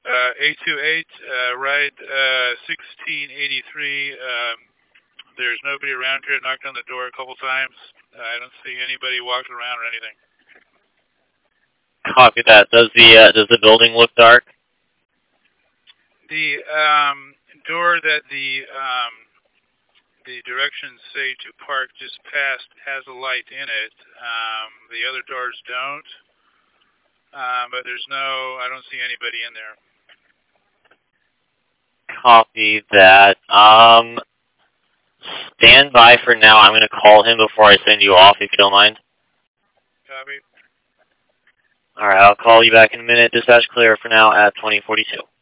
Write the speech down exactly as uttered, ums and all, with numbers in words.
Uh, eight two eight, uh, ride uh, sixteen eighty-three. Um, there's nobody around here. Knocked on the door a couple times. Uh, I don't see anybody walking around or anything. Copy that. Does the uh, does the building look dark? The um, door that the um, the directions say to park just past has a light in it. Um, the other doors don't. Um, but there's no, I don't see anybody in there. Copy that. Um, stand by for now. I'm going to call him before I send you off, if you don't mind. Copy. All right, I'll call you back in a minute. Dispatch clear for now at twenty forty-two.